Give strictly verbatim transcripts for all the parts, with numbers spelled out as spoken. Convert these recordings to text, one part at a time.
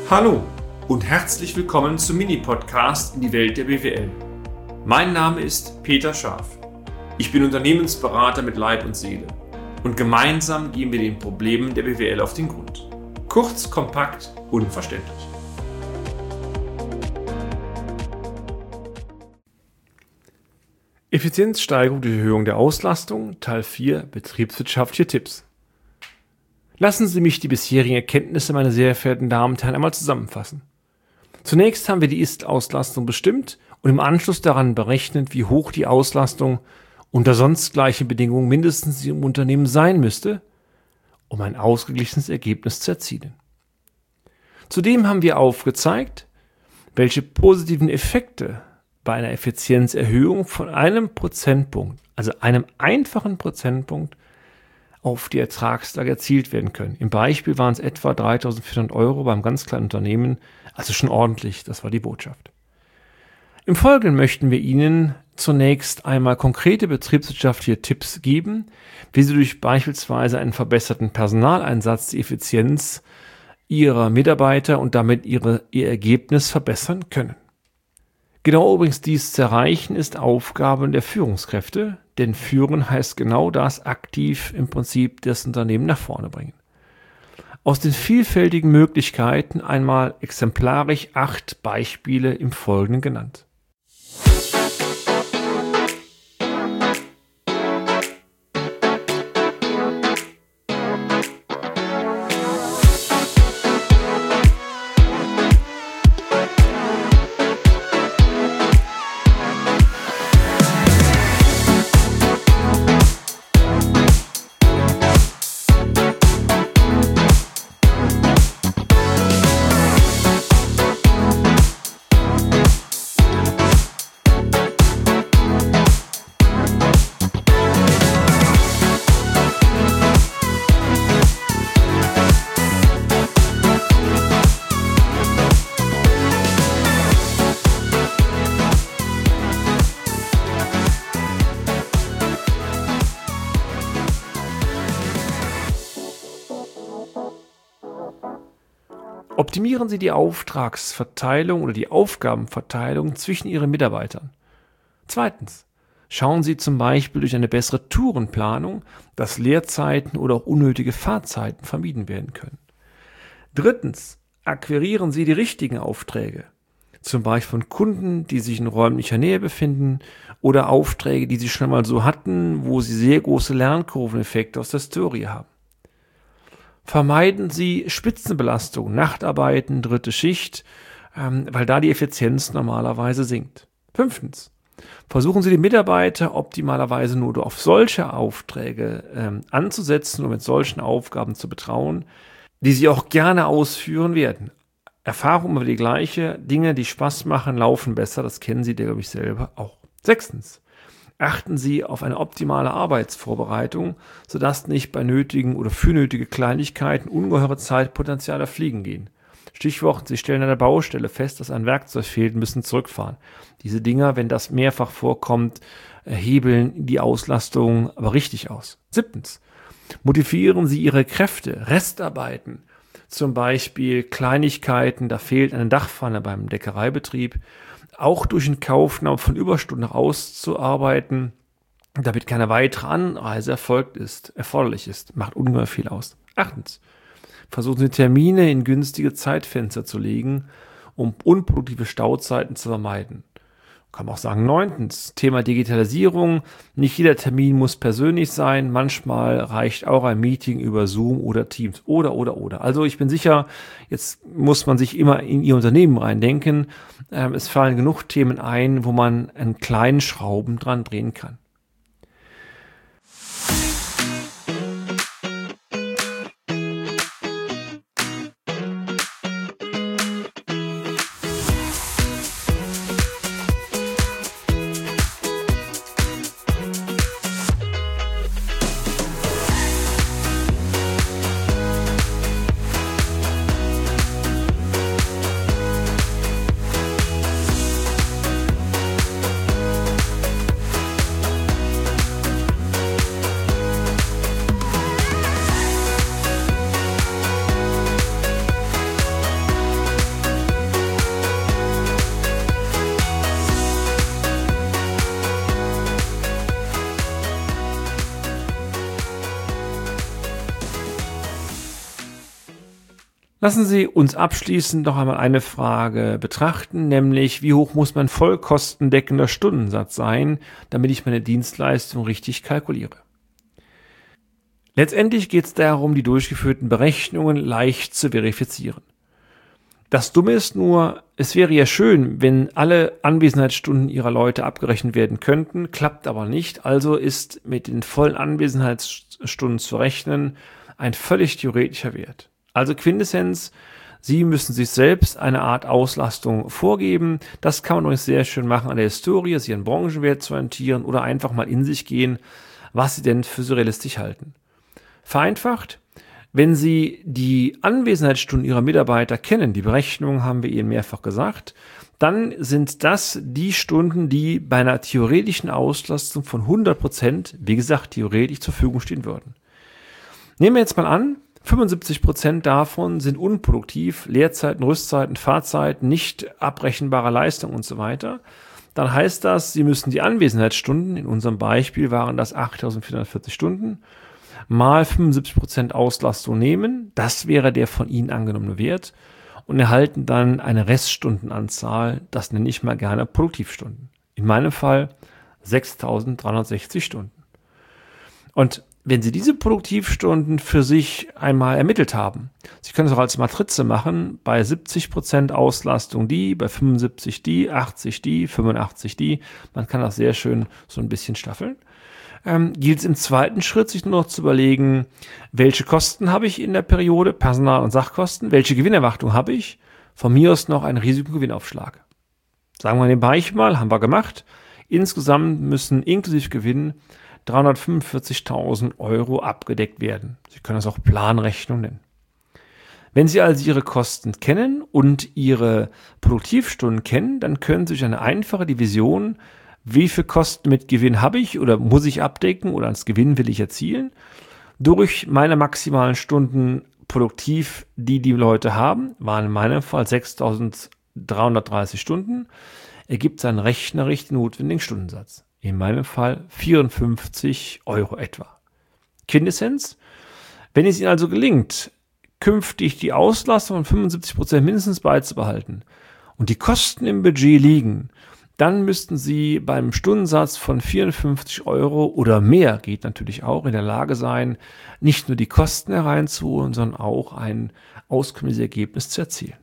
Hallo und herzlich willkommen zum Mini-Podcast in die Welt der B W L. Mein Name ist Peter Scharf. Ich bin Unternehmensberater mit Leib und Seele und gemeinsam gehen wir den Problemen der B W L auf den Grund. Kurz, kompakt, unverständlich. Effizienzsteigerung durch Erhöhung der Auslastung, Teil vier, betriebswirtschaftliche Tipps. Lassen Sie mich die bisherigen Erkenntnisse, meine sehr verehrten Damen und Herren, einmal zusammenfassen. Zunächst haben wir die Ist-Auslastung bestimmt und im Anschluss daran berechnet, wie hoch die Auslastung unter sonst gleichen Bedingungen mindestens im Unternehmen sein müsste, um ein ausgeglichenes Ergebnis zu erzielen. Zudem haben wir aufgezeigt, welche positiven Effekte bei einer Effizienzerhöhung von einem Prozentpunkt, also einem einfachen Prozentpunkt, auf die Ertragslage erzielt werden können. Im Beispiel waren es etwa dreitausendvierhundert Euro beim ganz kleinen Unternehmen, also schon ordentlich, das war die Botschaft. Im Folgenden möchten wir Ihnen zunächst einmal konkrete betriebswirtschaftliche Tipps geben, wie Sie durch beispielsweise einen verbesserten Personaleinsatz die Effizienz Ihrer Mitarbeiter und damit ihre, Ihr Ergebnis verbessern können. Genau übrigens dies zu erreichen ist Aufgabe der Führungskräfte, denn Führen heißt genau das, aktiv im Prinzip das Unternehmen nach vorne bringen. Aus den vielfältigen Möglichkeiten einmal exemplarisch acht Beispiele im Folgenden genannt. Optimieren Sie die Auftragsverteilung oder die Aufgabenverteilung zwischen Ihren Mitarbeitern. Zweitens, schauen Sie zum Beispiel durch eine bessere Tourenplanung, dass Leerzeiten oder auch unnötige Fahrzeiten vermieden werden können. Drittens, akquirieren Sie die richtigen Aufträge, zum Beispiel von Kunden, die sich in räumlicher Nähe befinden oder Aufträge, die Sie schon mal so hatten, wo Sie sehr große Lernkurveneffekte aus der Historie haben. Vermeiden Sie Spitzenbelastung, Nachtarbeiten, dritte Schicht, ähm, weil da die Effizienz normalerweise sinkt. Fünftens. Versuchen Sie die Mitarbeiter optimalerweise nur auf solche Aufträge ähm, anzusetzen und mit solchen Aufgaben zu betrauen, die Sie auch gerne ausführen werden. Erfahrung über die gleiche, Dinge, die Spaß machen, laufen besser, das kennen Sie, glaube ich, selber auch. Sechstens. Achten Sie auf eine optimale Arbeitsvorbereitung, sodass nicht bei nötigen oder für nötige Kleinigkeiten ungeheure Zeitpotenziale fliegen gehen. Stichwort, Sie stellen an der Baustelle fest, dass ein Werkzeug fehlt und müssen zurückfahren. Diese Dinger, wenn das mehrfach vorkommt, hebeln die Auslastung aber richtig aus. Siebtens. Motivieren Sie Ihre Kräfte, Restarbeiten, zum Beispiel Kleinigkeiten, da fehlt eine Dachpfanne beim Deckereibetrieb, auch durch den Kaufnahme von Überstunden auszuarbeiten, damit keine weitere Anreise erfolgt ist, erforderlich ist, macht ungeheuer viel aus. Achtens. Versuchen Sie Termine in günstige Zeitfenster zu legen, um unproduktive Stauzeiten zu vermeiden. Kann man auch sagen, neuntens, Thema Digitalisierung. Nicht jeder Termin muss persönlich sein. Manchmal reicht auch ein Meeting über Zoom oder Teams oder, oder, oder. Also ich bin sicher, jetzt muss man sich immer in Ihr Unternehmen reindenken. Ähm, es fallen genug Themen ein, wo man einen kleinen Schrauben dran drehen kann. Lassen Sie uns abschließend noch einmal eine Frage betrachten, nämlich wie hoch muss mein vollkostendeckender Stundensatz sein, damit ich meine Dienstleistung richtig kalkuliere. Letztendlich geht es darum, die durchgeführten Berechnungen leicht zu verifizieren. Das Dumme ist nur, es wäre ja schön, wenn alle Anwesenheitsstunden Ihrer Leute abgerechnet werden könnten, klappt aber nicht, also ist mit den vollen Anwesenheitsstunden zu rechnen ein völlig theoretischer Wert. Also Quintessenz, Sie müssen sich selbst eine Art Auslastung vorgeben. Das kann man übrigens sehr schön machen an der Historie, sich einen Branchenwert zu orientieren oder einfach mal in sich gehen, was Sie denn für so realistisch halten. Vereinfacht, wenn Sie die Anwesenheitsstunden Ihrer Mitarbeiter kennen, die Berechnungen haben wir Ihnen mehrfach gesagt, dann sind das die Stunden, die bei einer theoretischen Auslastung von hundert Prozent, wie gesagt, theoretisch zur Verfügung stehen würden. Nehmen wir jetzt mal an, fünfundsiebzig Prozent davon sind unproduktiv, Leerzeiten, Rüstzeiten, Fahrzeiten, nicht abrechenbare Leistung und so weiter. Dann heißt das, Sie müssen die Anwesenheitsstunden, in unserem Beispiel waren das achttausendvierhundertvierzig Stunden, mal fünfundsiebzig Prozent Auslastung nehmen, das wäre der von Ihnen angenommene Wert, und erhalten dann eine Reststundenanzahl, das nenne ich mal gerne Produktivstunden. In meinem Fall sechstausenddreihundertsechzig Stunden. Und wenn Sie diese Produktivstunden für sich einmal ermittelt haben, Sie können es auch als Matrize machen, bei siebzig Prozent Auslastung die, bei fünfundsiebzig die, achtzig die, fünfundachtzig die, man kann das sehr schön so ein bisschen staffeln. Ähm, gilt es im zweiten Schritt, sich nur noch zu überlegen, welche Kosten habe ich in der Periode, Personal- und Sachkosten, welche Gewinnerwartung habe ich, von mir aus noch einen Risikogewinnaufschlag. Sagen wir nebenbei mal, haben wir gemacht, insgesamt müssen inklusive Gewinn dreihundertfünfundvierzigtausend Euro abgedeckt werden. Sie können das auch Planrechnung nennen. Wenn Sie also Ihre Kosten kennen und Ihre Produktivstunden kennen, dann können Sie durch eine einfache Division, wie viel Kosten mit Gewinn habe ich oder muss ich abdecken oder als Gewinn will ich erzielen, durch meine maximalen Stunden produktiv, die die Leute haben, waren in meinem Fall sechstausenddreihundertdreißig Stunden, ergibt sein rechnerisch den notwendigen Stundensatz. In meinem Fall vierundfünfzig Euro etwa. Quintessenz: Wenn es Ihnen also gelingt, künftig die Auslastung von fünfundsiebzig Prozent mindestens beizubehalten und die Kosten im Budget liegen, dann müssten Sie beim Stundensatz von vierundfünfzig Euro oder mehr, geht natürlich auch, in der Lage sein, nicht nur die Kosten hereinzuholen, sondern auch ein auskömmliches Ergebnis zu erzielen.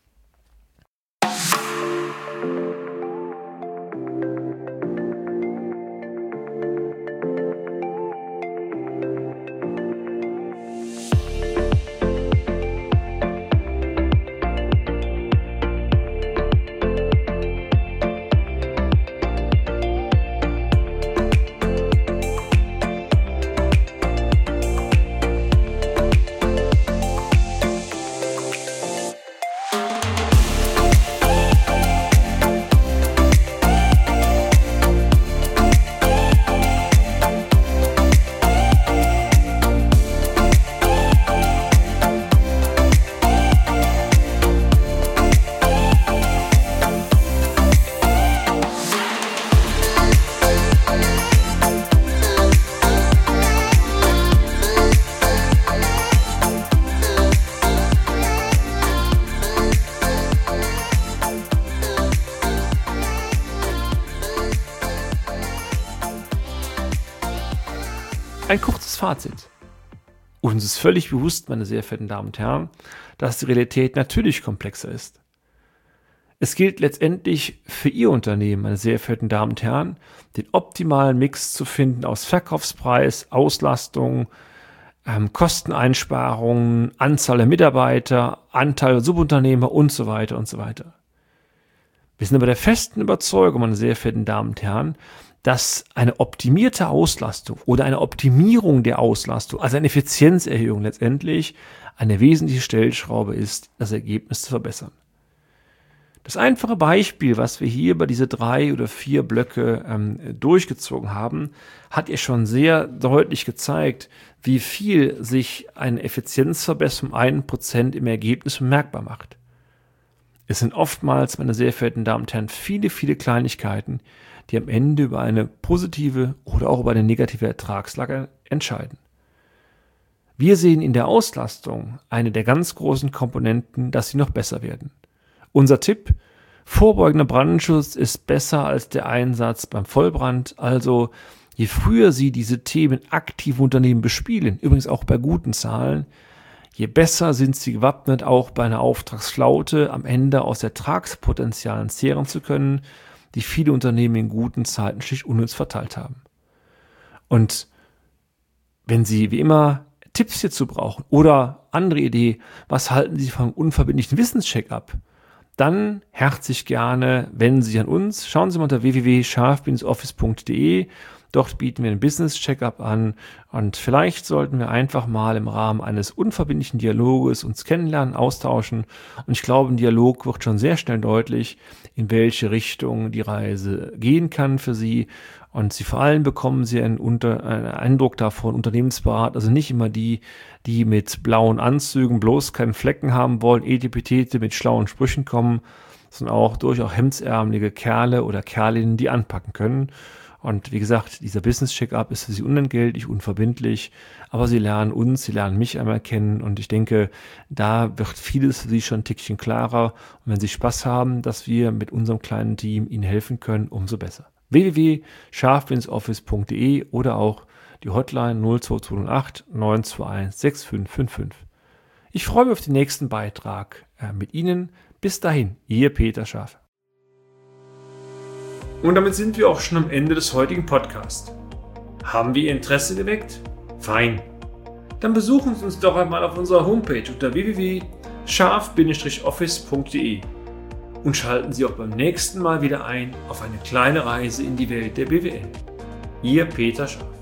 Ein kurzes Fazit. Uns ist völlig bewusst, meine sehr verehrten Damen und Herren, dass die Realität natürlich komplexer ist. Es gilt letztendlich für Ihr Unternehmen, meine sehr verehrten Damen und Herren, den optimalen Mix zu finden aus Verkaufspreis, Auslastung, ähm, Kosteneinsparungen, Anzahl der Mitarbeiter, Anteil der Subunternehmer und so weiter und so weiter. Wir sind aber der festen Überzeugung, meine sehr verehrten Damen und Herren, dass eine optimierte Auslastung oder eine Optimierung der Auslastung, also eine Effizienzerhöhung letztendlich, eine wesentliche Stellschraube ist, das Ergebnis zu verbessern. Das einfache Beispiel, was wir hier bei diese drei oder vier Blöcke ähm, durchgezogen haben, hat ja schon sehr deutlich gezeigt, wie viel sich eine Effizienzverbesserung um ein Prozent im Ergebnis bemerkbar macht. Es sind oftmals, meine sehr verehrten Damen und Herren, viele, viele Kleinigkeiten, die am Ende über eine positive oder auch über eine negative Ertragslage entscheiden. Wir sehen in der Auslastung eine der ganz großen Komponenten, dass sie noch besser werden. Unser Tipp: Vorbeugender Brandschutz ist besser als der Einsatz beim Vollbrand. Also je früher Sie diese Themen aktiv im Unternehmen bespielen, übrigens auch bei guten Zahlen, je besser sind Sie gewappnet, auch bei einer Auftragsflaute am Ende aus Ertragspotenzialen zehren zu können, die viele Unternehmen in guten Zeiten schlicht unnütz verteilt haben. Und wenn Sie wie immer Tipps hierzu brauchen oder andere Idee, was halten Sie vom unverbindlichen Wissenscheck-up? Dann herzlich gerne wenden Sie sich an uns. Schauen Sie mal unter w w w punkt scharf Bindestrich office punkt d e. Dort bieten wir einen Business-Check-up an und vielleicht sollten wir einfach mal im Rahmen eines unverbindlichen Dialoges uns kennenlernen, austauschen. Und ich glaube, im Dialog wird schon sehr schnell deutlich, in welche Richtung die Reise gehen kann für Sie. Und Sie vor allem bekommen Sie einen, unter, einen Eindruck davon, Unternehmensberater, also nicht immer die, die mit blauen Anzügen bloß keinen Flecken haben wollen, Etepetete mit schlauen Sprüchen kommen, sondern auch durchaus hemdsärmelige Kerle oder Kerlinnen, die anpacken können. Und wie gesagt, dieser Business-Check-up ist für Sie unentgeltlich, unverbindlich, aber Sie lernen uns, Sie lernen mich einmal kennen und ich denke, da wird vieles für Sie schon ein Tickchen klarer. Und wenn Sie Spaß haben, dass wir mit unserem kleinen Team Ihnen helfen können, umso besser. w w w punkt scharf Bindestrich office punkt d e oder auch die Hotline null zwei zwei null acht neun zwei eins sechs fünf fünf fünf. Ich freue mich auf den nächsten Beitrag äh, mit Ihnen. Bis dahin, Ihr Peter Scharf. Und damit sind wir auch schon am Ende des heutigen Podcasts. Haben wir Ihr Interesse geweckt? Fein. Dann besuchen Sie uns doch einmal auf unserer Homepage unter w w w punkt scharf Bindestrich office punkt d e und schalten Sie auch beim nächsten Mal wieder ein auf eine kleine Reise in die Welt der B W L. Ihr Peter Scharf.